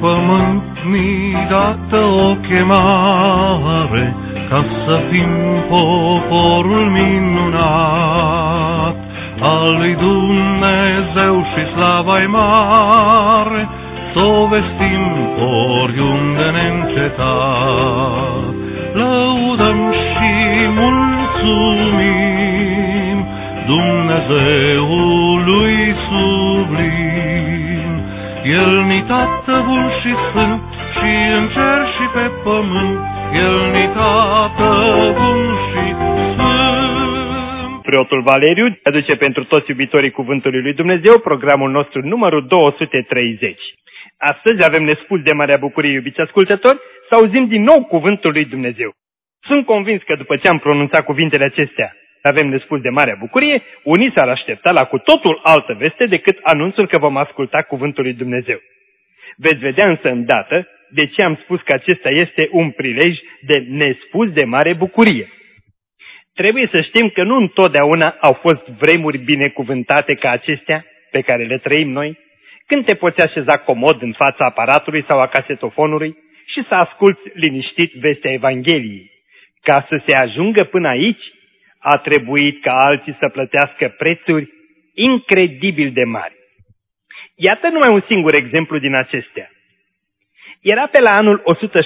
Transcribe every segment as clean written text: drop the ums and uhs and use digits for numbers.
pământ mi-i dată o chemare, ca să fim poporul minunat al lui Dumnezeu și slava-i mare, s-o vestim oriunde neîncetat. Lăudăm și mulțumim Dumnezeului sublim. El ni Tată bun și sfânt, și în cer și pe pământ, El ni Tată bun și sfânt. Preotul Valeriu aduce pentru toți iubitorii Cuvântului lui Dumnezeu programul nostru numărul 230. Astăzi avem nespus de marea bucurie, iubiți ascultători, să auzim din nou Cuvântul lui Dumnezeu. Sunt convins că după ce am pronunțat cuvintele acestea, avem nespus de marea bucurie, unii s-ar aștepta la cu totul altă veste decât anunțul că vom asculta Cuvântul lui Dumnezeu. Veți vedea însă îndată de ce am spus că acesta este un prilej de nespus de mare bucurie. Trebuie să știm că nu întotdeauna au fost vremuri binecuvântate ca acestea pe care le trăim noi, când te poți așeza comod în fața aparatului sau a casetofonului și să asculți liniștit vestea Evangheliei. Ca să se ajungă până aici, a trebuit ca alții să plătească prețuri incredibil de mari. Iată numai un singur exemplu din acestea. Era pe la anul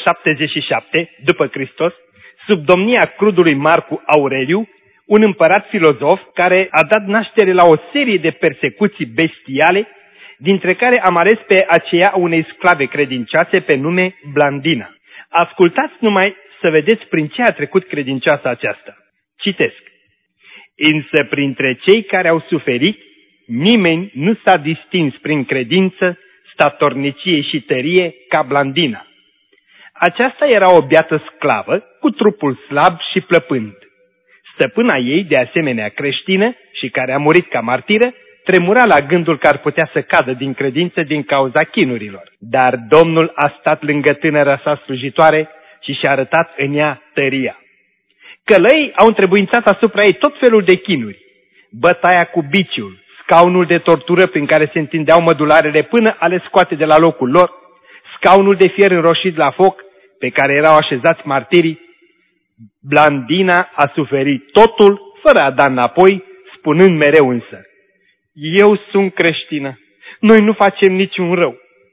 177 după Hristos, sub domnia crudului Marcu Aureliu, un împărat filozof care a dat naștere la o serie de persecuții bestiale, dintre care am ales pe aceea unei sclave credincioase pe nume Blandina. Ascultați numai să vedeți prin ce a trecut credincioasa aceasta. Citesc. Însă printre cei care au suferit, nimeni nu s-a distins prin credință, statornicie și tărie ca Blandina. Aceasta era o beată sclavă, cu trupul slab și plăpând. Stăpâna ei, de asemenea creștină și care a murit ca martiră, tremura la gândul că ar putea să cadă din credință din cauza chinurilor. Dar Domnul a stat lângă tânăra sa slujitoare și și-a arătat în ea tăria. Călăii au întrebuințat asupra ei tot felul de chinuri. Bătaia cu biciul, scaunul de tortură prin care se întindeau mădularele până a le scoate de la locul lor, scaunul de fier înroșit la foc pe care erau așezați martirii. Blandina a suferit totul fără a da înapoi, spunând mereu însă: eu sunt creștină, noi nu facem niciun rău.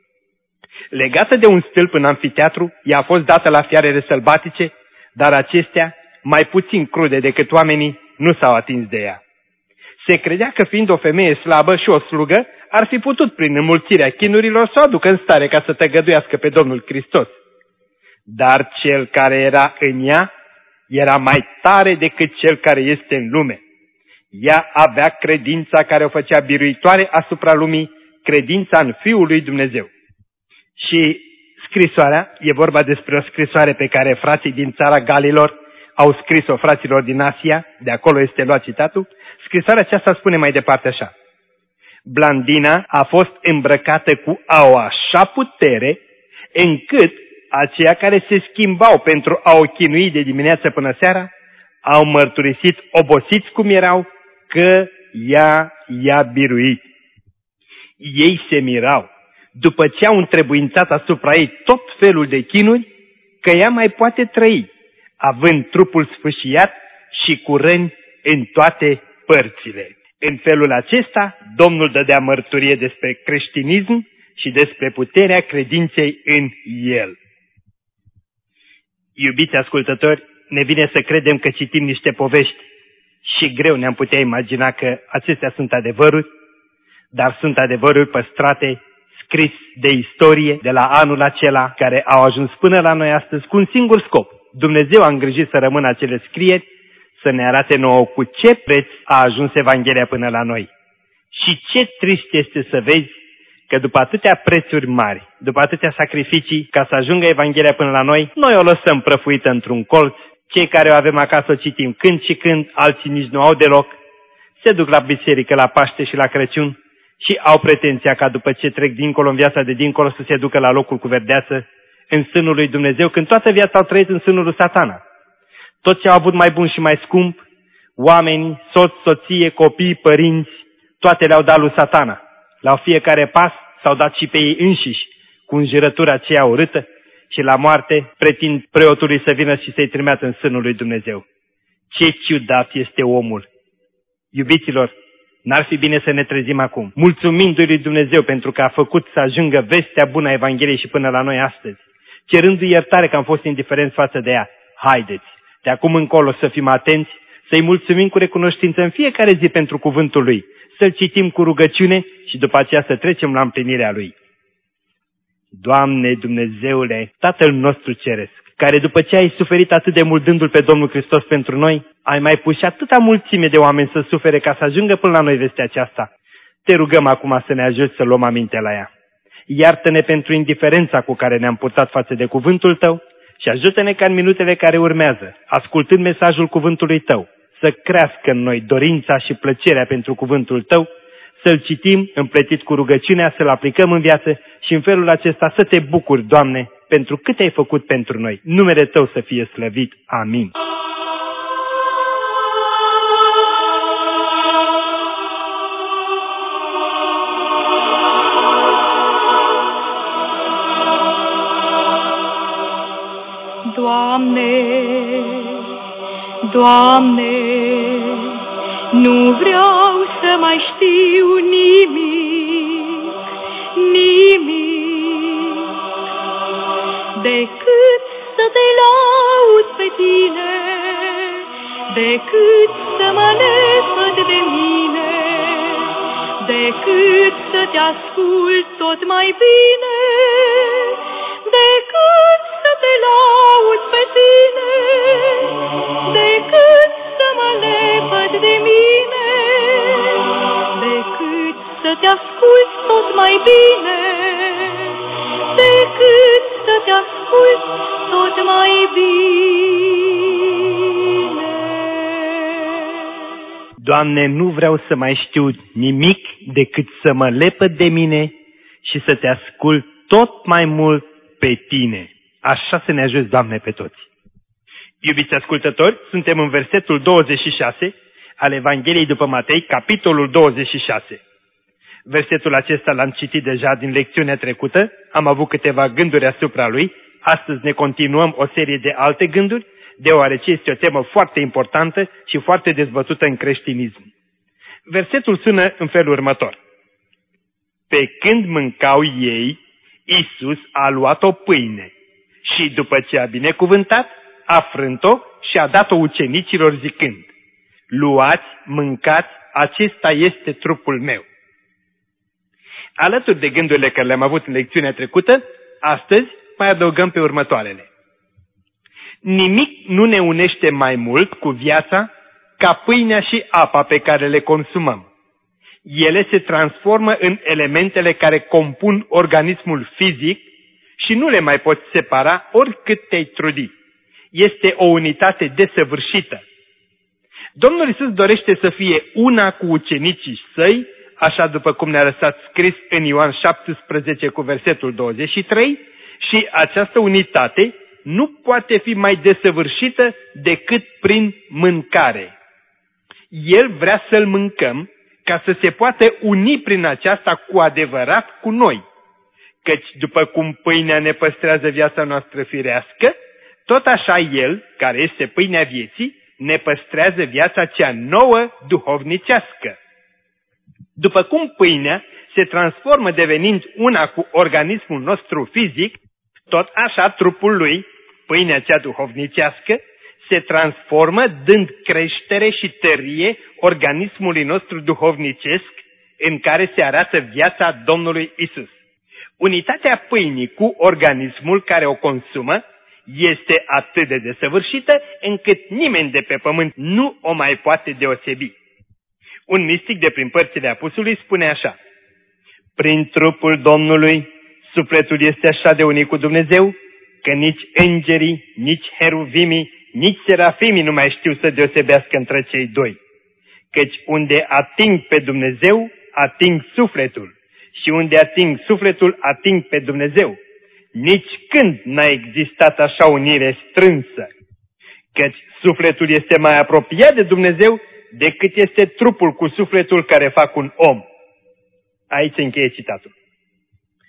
Legată de un stâlp în amfiteatru, ea a fost dată la fiarele sălbatice, dar acestea, mai puțin crude decât oamenii, nu s-au atins de ea. Se credea că fiind o femeie slabă și o slugă, ar fi putut prin înmulțirea chinurilor să o aducă în stare ca să tăgăduiască pe Domnul Hristos. Dar cel care era în ea era mai tare decât cel care este în lume. Ea avea credința care o făcea biruitoare asupra lumii, credința în Fiul lui Dumnezeu. Și scrisoarea, e vorba despre o scrisoare pe care frații din țara Galilor au scris-o fraților din Asia, de acolo este luat citatul. Scrisoarea aceasta spune mai departe așa: Blandina a fost îmbrăcată cu o așa putere, încât aceia care se schimbau pentru a o chinui de dimineață până seara, au mărturisit, obosiți cum erau, că ea i-a biruit. Ei se mirau, după ce au întrebuințat asupra ei tot felul de chinuri, că ea mai poate trăi, având trupul sfâșiat și cu răni în toate părțile. În felul acesta, Domnul dădea mărturie despre creștinism și despre puterea credinței în el. Iubiți ascultători, ne vine să credem că citim niște povești și greu ne-am putea imagina că acestea sunt adevăruri, dar sunt adevăruri păstrate, scris de istorie de la anul acela, care au ajuns până la noi astăzi cu un singur scop. Dumnezeu a îngrijit să rămână acele scrieri, să ne arate nouă cu ce preț a ajuns Evanghelia până la noi. Și ce trist este să vezi că după atâtea prețuri mari, după atâtea sacrificii, ca să ajungă Evanghelia până la noi, noi o lăsăm prăfuită într-un colț, cei care o avem acasă o citim când și când, alții nici nu au deloc, se duc la biserică la Paște și la Crăciun și au pretenția ca după ce trec dincolo în viața de dincolo să se ducă la locul cu verdeață, în sânul lui Dumnezeu, când toată viața au trăit în sânul lui Satana. Tot ce au avut mai bun și mai scump, oameni, soț, soție, copii, părinți, toate le-au dat lui Satana. La fiecare pas s-au dat și pe ei înșiși, cu înjurătura aceea urâtă și la moarte pretind preotului să vină și să-i trimeată în sânul lui Dumnezeu. Ce ciudat este omul! Iubiților, n-ar fi bine să ne trezim acum, mulțumindu-i lui Dumnezeu pentru că a făcut să ajungă vestea bună a Evangheliei și până la noi astăzi, cerându-i iertare că am fost indiferenți față de ea. Haideți, de acum încolo să fim atenți, să-i mulțumim cu recunoștință în fiecare zi pentru cuvântul lui, să-l citim cu rugăciune și după aceea să trecem la împlinirea lui. Doamne Dumnezeule, Tatăl nostru ceresc, care după ce ai suferit atât de mult dându-L pe Domnul Hristos pentru noi, ai mai pus și atâta mulțime de oameni să sufere ca să ajungă până la noi vestea aceasta. Te rugăm acum să ne ajuți să luăm aminte la ea. Iartă-ne pentru indiferența cu care ne-am purtat față de cuvântul Tău și ajută-ne ca în minutele care urmează, ascultând mesajul cuvântului Tău, să crească în noi dorința și plăcerea pentru cuvântul Tău, să-l citim împletit cu rugăciunea, să-l aplicăm în viață și în felul acesta să te bucuri, Doamne, pentru cât ai făcut pentru noi. Numele Tău să fie slăvit. Amin. Doamne, Doamne, nu vreau să mai știu nimic, nimic, decât să te laud pe Tine, decât să mă lepăd de mine, decât să te ascult tot mai bine, decât să te laud pe Tine, decât să mă lepăd de mine, decât să te ascult tot mai bine, decât să te ascult tot mai bine. Doamne, nu vreau să mai știu nimic decât să mă lepăd de mine și să te ascult tot mai mult pe Tine. Așa să ne ajuți, Doamne, pe toți. Iubiți ascultători, suntem în versetul 26 al Evangheliei după Matei, capitolul 26. Versetul acesta l-am citit deja din lecțiunea trecută, am avut câteva gânduri asupra lui, astăzi ne continuăm o serie de alte gânduri, deoarece este o temă foarte importantă și foarte dezbătută în creștinism. Versetul sună în felul următor. Pe când mâncau ei, Iisus a luat o pâine și după ce a binecuvântat, a frânt-o și a dat-o ucenicilor zicând, luați, mâncați, acesta este trupul meu. Alături de gândurile care le-am avut în lecțiunea trecută, astăzi mai adăugăm pe următoarele. Nimic nu ne unește mai mult cu viața ca pâinea și apa pe care le consumăm. Ele se transformă în elementele care compun organismul fizic și nu le mai poți separa oricât te-ai trudi. Este o unitate desăvârșită. Domnul Iisus dorește să fie una cu ucenicii săi, așa după cum ne-a lăsat scris în Ioan 17 cu versetul 23, și această unitate nu poate fi mai desăvârșită decât prin mâncare. El vrea să-l mâncăm ca să se poată uni prin aceasta cu adevărat cu noi. Căci după cum pâinea ne păstrează viața noastră firească, tot așa El, care este pâinea vieții, ne păstrează viața cea nouă duhovnicească. După cum pâinea se transformă devenind una cu organismul nostru fizic, tot așa trupul lui, pâinea cea duhovnicească, se transformă dând creștere și tărie organismului nostru duhovnicesc în care se arată viața Domnului Isus. Unitatea pâinii cu organismul care o consumă este atât de desăvârșită încât nimeni de pe pământ nu o mai poate deosebi. Un mistic de prin părțile apusului spune așa: prin trupul Domnului, sufletul este așa de unit cu Dumnezeu, că nici îngerii, nici heruvimii, nici serafimii nu mai știu să deosebească între cei doi. Căci unde ating pe Dumnezeu, ating sufletul, și unde ating sufletul, ating pe Dumnezeu. Nici când n-a existat așa unire strânsă, căci sufletul este mai apropiat de Dumnezeu decât este trupul cu sufletul care fac un om. Aici încheie citatul.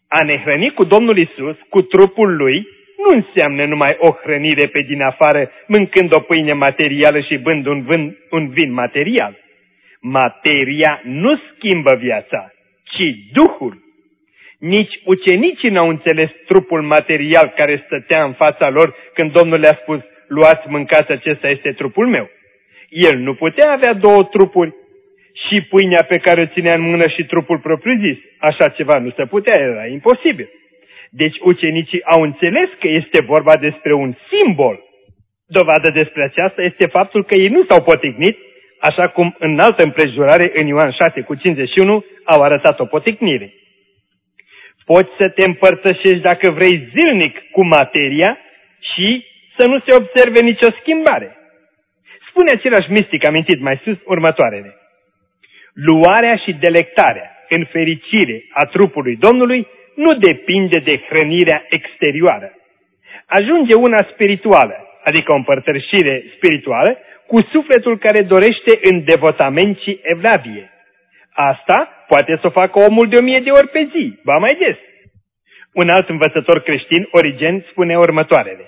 A ne hrăni cu Domnul Isus, cu trupul Lui, nu înseamnă numai o hrănire pe din afară, mâncând o pâine materială și bând un vin material. Materia nu schimbă viața, ci Duhul. Nici ucenicii n-au înțeles trupul material care stătea în fața lor când Domnul le-a spus, luați, mâncați, acesta este trupul meu. El nu putea avea două trupuri, și pâinea pe care o ținea în mână și trupul propriu-zis. Așa ceva nu se putea, era imposibil. Deci ucenicii au înțeles că este vorba despre un simbol. Dovadă despre aceasta este faptul că ei nu s-au poticnit, așa cum în altă împrejurare, în Ioan 6:51, au arătat o poticnire. Poți să te împărtășești dacă vrei zilnic cu materia și să nu se observe nicio schimbare. Spune același mistic amintit mai sus următoarele. Luarea și delectarea în fericire a trupului Domnului nu depinde de hrănirea exterioară. Ajunge una spirituală, adică o împărtășire spirituală, cu sufletul care dorește în devotament și evlavie. Asta poate să o facă omul de 1000 de ori pe zi, ba mai des. Un alt învățător creștin, Origen, spune următoarele.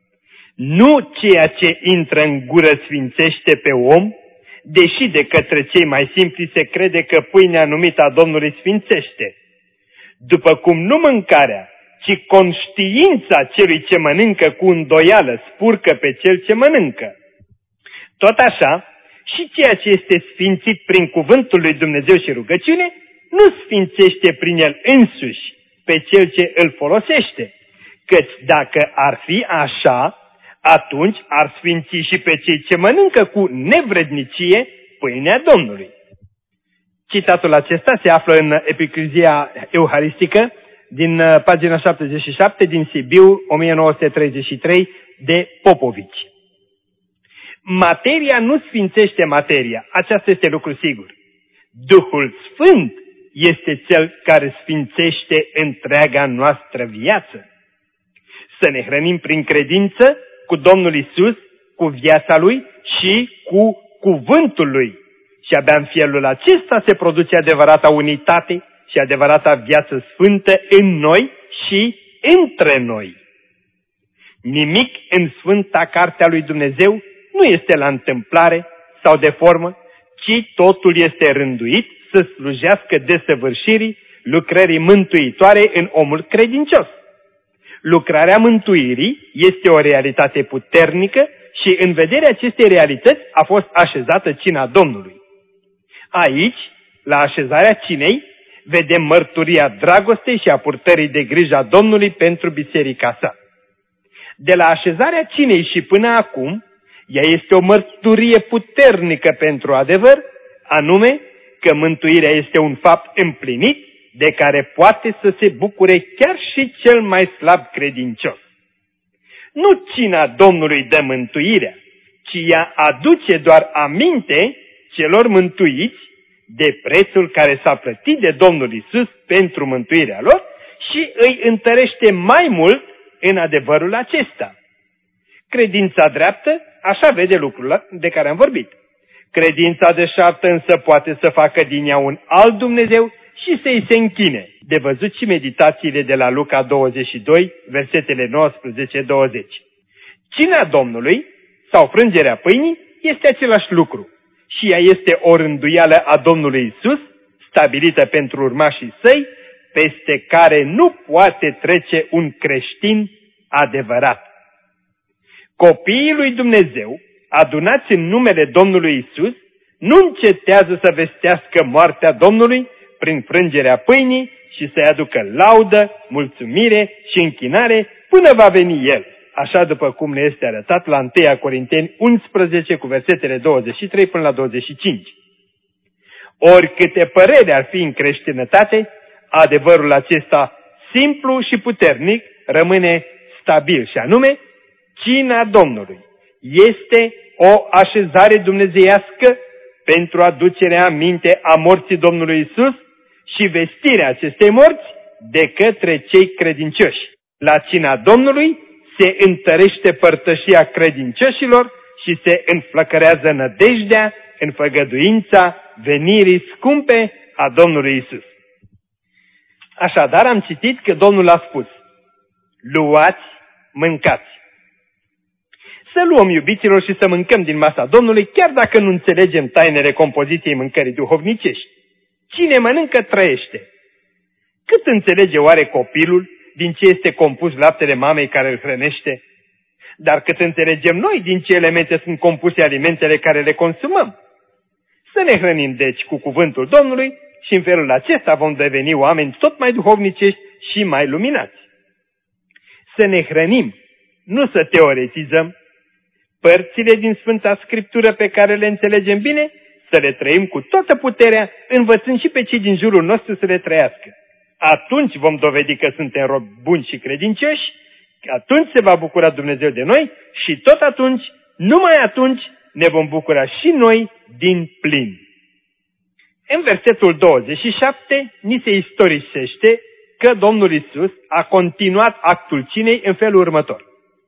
Nu ceea ce intră în gură sfințește pe om, deși de către cei mai simpli se crede că pâinea numită a Domnului sfințește. După cum nu mâncarea, ci conștiința celui ce mănâncă cu îndoială spurcă pe cel ce mănâncă. Tot așa, și ceea ce este sfințit prin cuvântul lui Dumnezeu și rugăciune, nu sfințește prin el însuși pe cel ce îl folosește, căci dacă ar fi așa, atunci ar sfinți și pe cei ce mănâncă cu nevrednicie pâinea Domnului. Citatul acesta se află în Epicrizia Euharistică din pagina 77 din Sibiu 1933 de Popovici. Materia nu sfințește materia, aceasta este lucru sigur. Duhul Sfânt este cel care sfințește întreaga noastră viață. Să ne hrănim prin credință cu Domnul Isus, cu viața Lui și cu cuvântul Lui. Și abia în felul acesta se produce adevărata unitate și adevărata viață sfântă în noi și între noi. Nimic în Sfânta Cartea lui Dumnezeu nu este la întâmplare sau de formă, ci totul este rânduit să slujească desăvârșirii lucrării mântuitoare în omul credincios. Lucrarea mântuirii este o realitate puternică și în vederea acestei realități a fost așezată cina Domnului. Aici, la așezarea cinei, vedem mărturia dragostei și a purtării de grijă a Domnului pentru biserica sa. De la așezarea cinei și până acum, ea este o mărturie puternică pentru adevăr, anume că mântuirea este un fapt împlinit de care poate să se bucure chiar și cel mai slab credincios. Nu cina Domnului dă mântuirea, ci ea aduce doar aminte celor mântuiți de prețul care s-a plătit de Domnul Isus pentru mântuirea lor și îi întărește mai mult în adevărul acesta. Credința dreaptă așa vede lucrul de care am vorbit. Credința deșartă însă poate să facă din ea un alt Dumnezeu și să-i se închine. De văzut și meditațiile de la Luca 22, versetele 19-20. Cina Domnului sau frângerea pâinii este același lucru și ea este o rânduială a Domnului Isus, stabilită pentru urmașii săi, peste care nu poate trece un creștin adevărat. Copiii lui Dumnezeu, adunați în numele Domnului Isus, nu încetează să vestească moartea Domnului prin frângerea pâinii și să-i aducă laudă, mulțumire și închinare până va veni El, așa după cum ne este arătat la 1 Corinteni 11 cu versetele 23 până la 25. Oricâte părere ar fi în creștinătate, adevărul acesta simplu și puternic rămâne stabil și anume, cina Domnului este o așezare dumnezeiască pentru aducerea aminte a morții Domnului Isus și vestirea acestei morți de către cei credincioși. La cina Domnului se întărește părtășia credincioșilor și se înflăcărează nădejdea în făgăduința venirii scumpe a Domnului Isus. Așadar am citit că Domnul a spus: luați, mâncați. Să luăm, iubiților, și să mâncăm din masa Domnului, chiar dacă nu înțelegem tainele compoziției mâncării duhovnicești. Cine mănâncă, trăiește. Cât înțelege oare copilul din ce este compus laptele mamei care îl hrănește? Dar cât înțelegem noi din ce elemente sunt compuse alimentele care le consumăm? Să ne hrănim, deci, cu cuvântul Domnului și în felul acesta vom deveni oameni tot mai duhovnicești și mai luminați. Să ne hrănim, nu să teoretizăm. Părțile din Sfânta Scriptură pe care le înțelegem bine, să le trăim cu toată puterea, învățând și pe cei din jurul nostru să le trăiască. Atunci vom dovedi că suntem robi buni și credincioși, atunci se va bucura Dumnezeu de noi și tot atunci, numai atunci, ne vom bucura și noi din plin. În versetul 27 ni se istorisește că Domnul Iisus a continuat actul cinei în felul următor.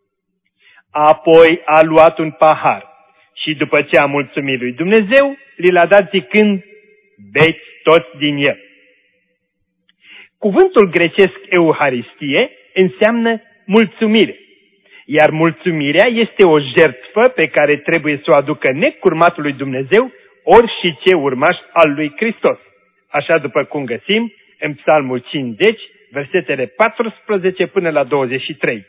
Apoi a luat un pahar și după ce a mulțumit lui Dumnezeu, li l-a dat zicând: beți toți din el. Cuvântul grecesc euharistie înseamnă mulțumire, iar mulțumirea este o jertfă pe care trebuie să o aducă necurmatul lui Dumnezeu ori și ce urmaș al lui Hristos. Așa după cum găsim în Psalmul 50, versetele 14 până la 23.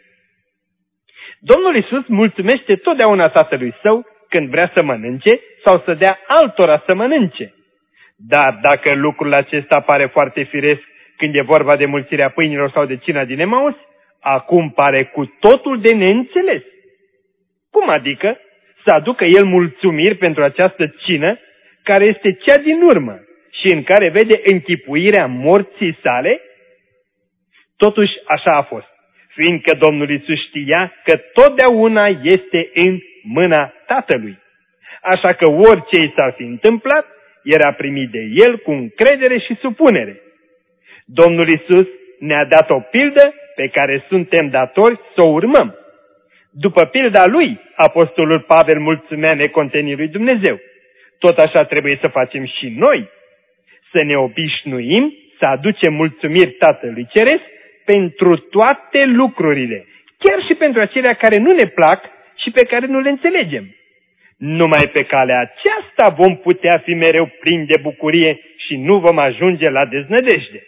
Domnul Iisus mulțumește totdeauna Tatălui Său când vrea să mănânce sau să dea altora să mănânce. Dar dacă lucrul acesta pare foarte firesc când e vorba de mulțirea pâinilor sau de cina din Emaus, acum pare cu totul de neînțeles. Cum adică să aducă El mulțumiri pentru această cină care este cea din urmă și în care vede închipuirea morții sale? Totuși așa a fost, fiindcă Domnul Iisus știa că totdeauna este în mâna Tatălui. Așa că orice i s-ar fi întâmplat, era primit de El cu încredere și supunere. Domnul Iisus ne-a dat o pildă pe care suntem datori să o urmăm. După pilda lui, apostolul Pavel mulțumea necontenit lui Dumnezeu. Tot așa trebuie să facem și noi, să ne obișnuim să aducem mulțumiri Tatălui Ceresc pentru toate lucrurile, chiar și pentru acelea care nu ne plac și pe care nu le înțelegem. Numai pe calea aceasta vom putea fi mereu plini de bucurie și nu vom ajunge la deznădejde.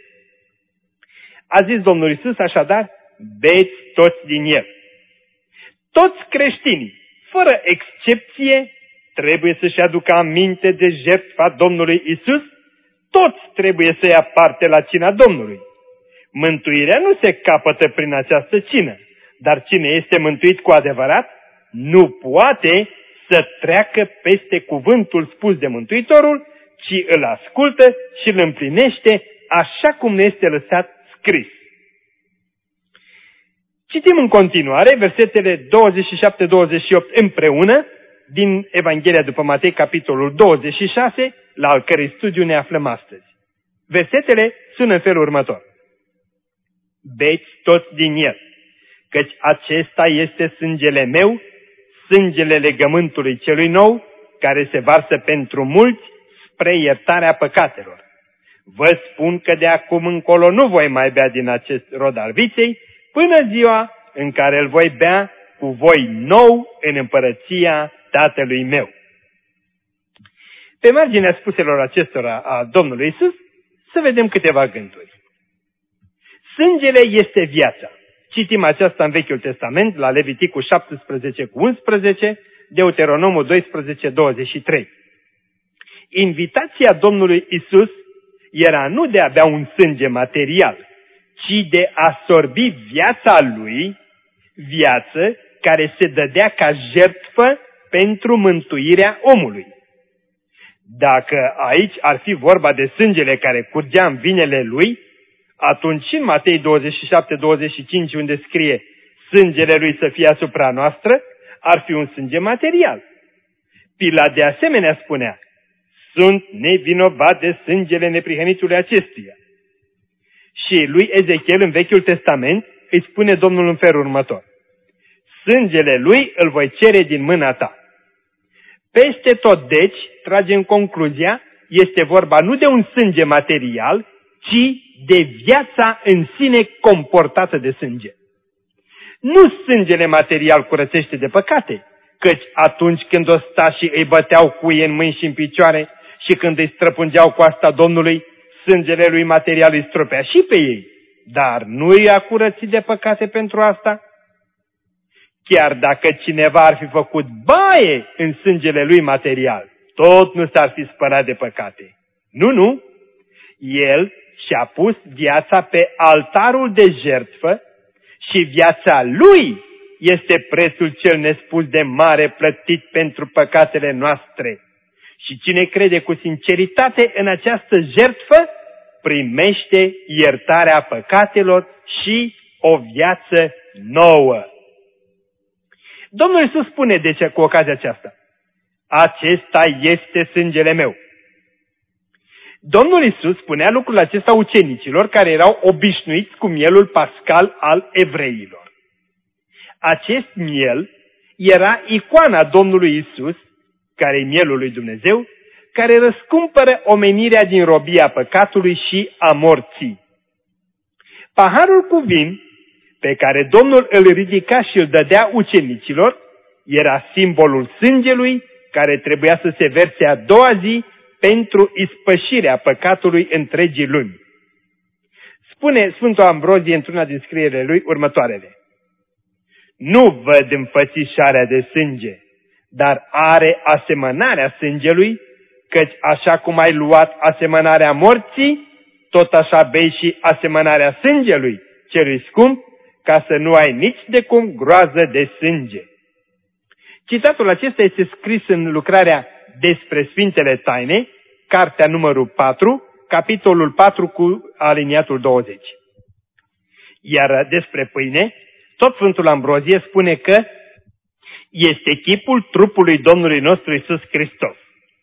A zis Domnul Iisus așadar: beți toți din el. Toți creștinii, fără excepție, trebuie să-și aducă aminte de jertfa Domnului Iisus, toți trebuie să ia parte la cina Domnului. Mântuirea nu se capătă prin această cină, dar cine este mântuit cu adevărat nu poate să treacă peste cuvântul spus de Mântuitorul, ci îl ascultă și îl împlinește așa cum ne este lăsat scris. Citim în continuare versetele 27-28 împreună din Evanghelia după Matei, capitolul 26, la al cărei studiu ne aflăm astăzi. Versetele sună în felul următor: beți toți din el, căci acesta este sângele meu, sângele legământului celui nou, care se varsă pentru mulți spre iertarea păcatelor. Vă spun că de acum încolo nu voi mai bea din acest rod al viței, până ziua în care îl voi bea cu voi nou în împărăția Tatălui meu. Pe marginea spuselor acestora a Domnului Iisus, să vedem câteva gânduri. Sângele este viața. Citim aceasta în Vechiul Testament, la Leviticul 17:11, Deuteronomul 12:23. Invitația Domnului Iisus era nu de a bea un sânge material, ci de a sorbi viața Lui, viață care se dădea ca jertfă pentru mântuirea omului. Dacă aici ar fi vorba de sângele care curgea în vinele Lui, atunci în Matei 27:25, unde scrie sângele Lui să fie asupra noastră, ar fi un sânge material. Pilat de asemenea spunea: sunt nevinovat de sângele neprihănitului acestuia. Și lui Ezechiel în Vechiul Testament îi spune Domnul în felul următor: sângele lui îl voi cere din mâna ta. Peste tot, deci, tragem concluzia, este vorba nu de un sânge material, ci de viața în sine comportată de sânge. Nu sângele material curățește de păcate, căci atunci când ostașii îi băteau cuie în mâini și în picioare și când îi străpungeau coasta Domnului, sângele lui material îi stropea și pe ei, dar nu i-a curățit de păcate pentru asta. Chiar dacă cineva ar fi făcut baie în sângele lui material, tot nu s-ar fi spălat de păcate. Nu, el și-a pus viața pe altarul de jertfă și viața lui este prețul cel nespus de mare plătit pentru păcatele noastre. Și cine crede cu sinceritate în această jertfă, primește iertarea păcatelor și o viață nouă. Domnul Iisus spune cu ocazia aceasta: acesta este sângele meu. Domnul Iisus spunea lucrul acesta ucenicilor care erau obișnuiți cu mielul pascal al evreilor. Acest miel era icoana Domnului Iisus, care e mielul lui Dumnezeu, care răscumpără omenirea din robia păcatului și a morții. Paharul cu vin pe care Domnul îl ridica și îl dădea ucenicilor era simbolul sângelui care trebuia să se verse a doua zi pentru ispășirea păcatului întregii lumi. Spune Sfântul Ambrozie într-una din scrierile lui următoarele: nu văd înfățișarea de sânge, dar are asemănarea sângelui, căci așa cum ai luat asemănarea morții, tot așa bei și asemănarea sângelui celui scump, ca să nu ai nici de cum groază de sânge. Citatul acesta este scris în lucrarea Despre Sfintele Taine, cartea numărul 4, capitolul 4 cu aliniatul 20. Iar despre pâine, tot Sfântul Ambrozie spune că este chipul trupului Domnului nostru Iisus Hristos.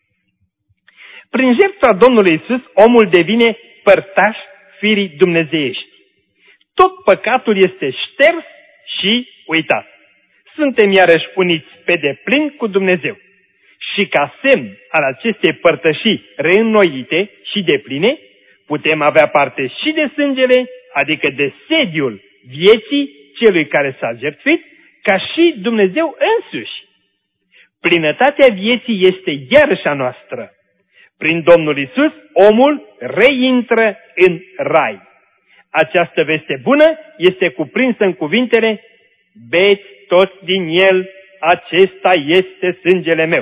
Prin jertfa Domnului Iisus, omul devine părtaș firii dumnezeiești. Tot păcatul este șters și uitat. Suntem iarăși uniți pe deplin cu Dumnezeu. Și ca semn al acestei părtășii reînnoite și depline, putem avea parte și de sângele, adică de sediul vieții celui care s-a jertfit, ca și Dumnezeu însuși. Plinătatea vieții este iarăși a noastră. Prin Domnul Iisus, omul reintră în rai. Această veste bună este cuprinsă în cuvintele: beți toți din el, acesta este sângele meu.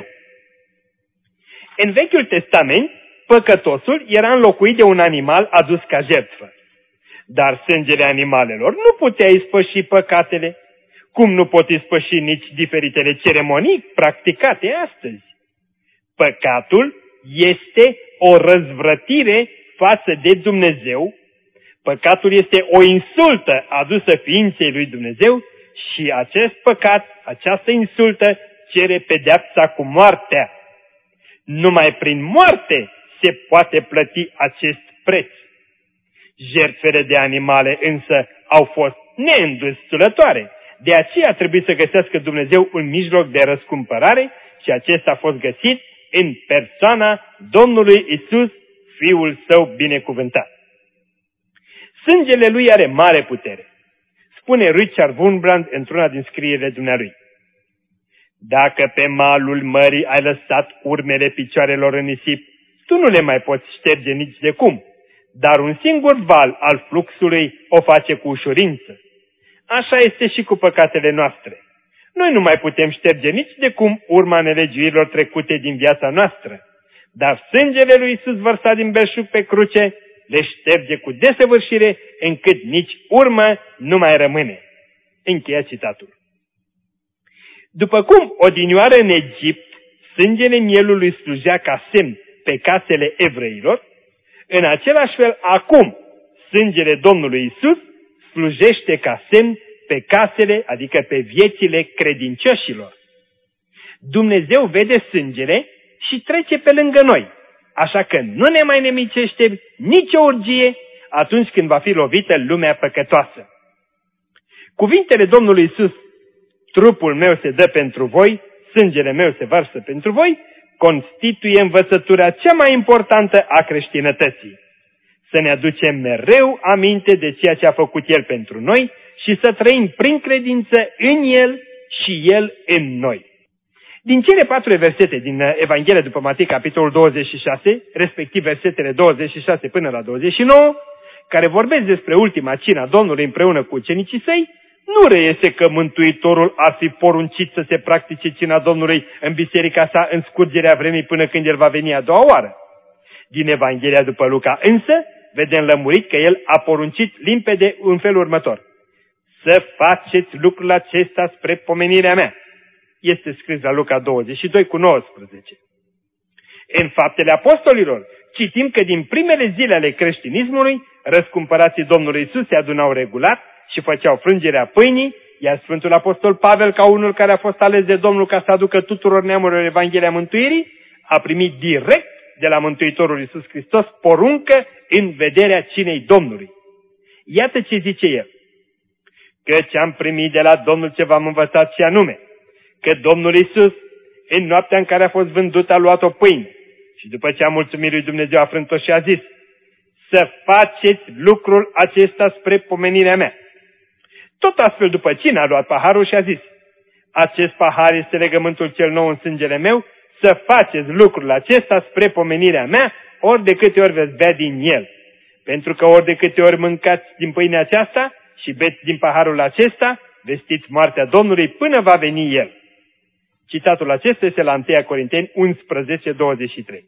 În Vechiul Testament, păcătosul era înlocuit de un animal adus ca jertfă. Dar sângele animalelor nu putea ispăși păcatele, cum nu pot ispăși nici diferitele ceremonii practicate astăzi. Păcatul este o răzvrătire față de Dumnezeu, păcatul este o insultă adusă ființei lui Dumnezeu și acest păcat, această insultă, cere pedeapsa cu moartea. Numai prin moarte se poate plăti acest preț. Jertfele de animale însă au fost neîndestulătoare, de aceea trebuie să găsească Dumnezeu un mijloc de răscumpărare și acesta a fost găsit în persoana Domnului Iisus, Fiul Său binecuvântat. Sângele Lui are mare putere. Spune Richard Wurmbrand într-una din scrierile dumnealui: dacă pe malul mării ai lăsat urmele picioarelor în nisip, tu nu le mai poți șterge nici de cum, dar un singur val al fluxului o face cu ușurință. Așa este și cu păcatele noastre. Noi nu mai putem șterge nici de cum urma nelegiuirilor trecute din viața noastră, dar sângele lui Iisus vărsat din belșug pe cruce le șterge cu desăvârșire, încât nici urmă nu mai rămâne. Încheia citatul. După cum odinioară în Egipt, sângele mielului slujea ca semn pe casele evreilor, în același fel acum sângele Domnului Iisus slujește ca semn pe casele, adică pe viețile credincioșilor. Dumnezeu vede sângele și trece pe lângă noi, așa că nu ne mai nemicește nicio urgie atunci când va fi lovită lumea păcătoasă. Cuvintele Domnului Iisus: trupul meu se dă pentru voi, sângele meu se varsă pentru voi, constituie învățătura cea mai importantă a creștinătății. să ne aducem mereu aminte de ceea ce a făcut El pentru noi și să trăim prin credință în El și El în noi. Din cele 4 versete din Evanghelia după Matei, capitolul 26, respectiv versetele 26 până la 29, care vorbesc despre ultima cină a Domnului împreună cu ucenicii săi, nu reiese că Mântuitorul ar fi poruncit să se practice cina Domnului în biserica sa în scurgerea vremii până când El va veni a doua oară. Din Evanghelia după Luca însă, vedem lămurit că El a poruncit limpede în felul următor: să faceți lucrul acesta spre pomenirea mea. Este scris la Luca 22:19. În Faptele Apostolilor citim că din primele zile ale creștinismului, răscumpărații Domnului Iisus se adunau regulat și făceau frângerea pâinii, iar Sfântul Apostol Pavel, ca unul care a fost ales de Domnul ca să aducă tuturor neamurilor Evanghelia Mântuirii, a primit direct de la Mântuitorul Iisus Hristos poruncă în vederea cinei Domnului. Iată ce zice el: căci am primit de la Domnul ce v-am învățat și anume, că Domnul Iisus, în noaptea în care a fost vândut, a luat o pâine și după ce a mulțumit lui Dumnezeu a frânt-o și a zis: să faceți lucrul acesta spre pomenirea mea. Tot astfel după cină a luat paharul și a zis: acest pahar este legământul cel nou în sângele meu, să faceți lucrul acesta spre pomenirea mea, ori de câte ori veți bea din el. Pentru că ori de câte ori mâncați din pâinea aceasta și beți din paharul acesta, vestiți moartea Domnului până va veni El. Citatul acesta este la 1 Corinteni 11:23.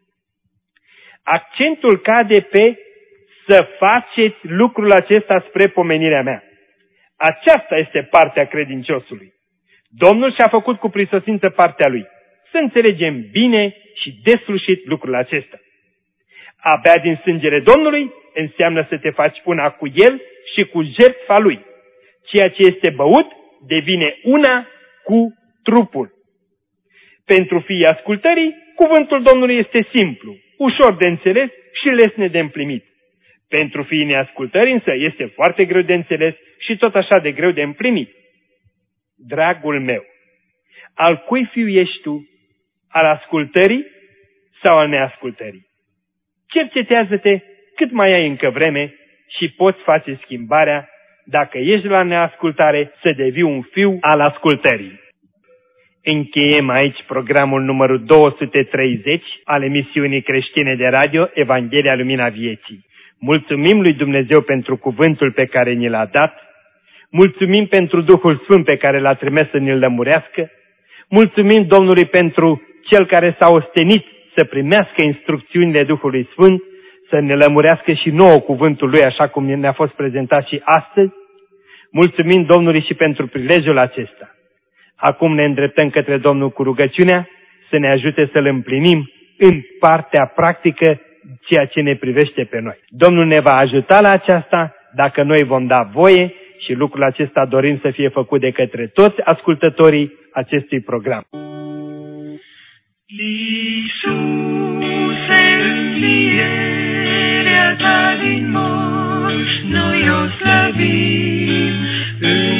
Accentul cade pe să faceți lucrul acesta spre pomenirea mea. Aceasta este partea credinciosului. Domnul și-a făcut cu prisosință partea Lui. Să înțelegem bine și deslușit lucrul acesta. A bea din sângele Domnului înseamnă să te faci una cu El și cu jertfa Lui. Ceea ce este băut devine una cu trupul. Pentru fiii ascultării, cuvântul Domnului este simplu, ușor de înțeles și lesne de împlinit. Pentru fiii neascultării însă este foarte greu de înțeles și tot așa de greu de împlinit. Dragul meu, al cui fiu ești tu? Al ascultării sau al neascultării? Cercetează-te cât mai ai încă vreme și poți face schimbarea, dacă ești la neascultare, să devii un fiu al ascultării. Încheiem aici programul numărul 230 al emisiunii creștine de radio Evanghelia Lumina Vieții. Mulțumim lui Dumnezeu pentru cuvântul pe care ni l-a dat, mulțumim pentru Duhul Sfânt pe care l-a trimis să ne-l lămurească, mulțumim Domnului pentru Cel care s-a ostenit să primească instrucțiunile Duhului Sfânt, să ne lămurească și nouă cuvântul Lui așa cum ne-a fost prezentat și astăzi. Mulțumim Domnului și pentru prilejul acesta. Acum ne îndreptăm către Domnul cu rugăciunea să ne ajute să-L împlinim în partea practică ceea ce ne privește pe noi. Domnul ne va ajuta la aceasta dacă noi vom da voie și lucrul acesta dorim să fie făcut de către toți ascultătorii acestui program. Iisuse, învierea Ta din morți, noi o slăvim.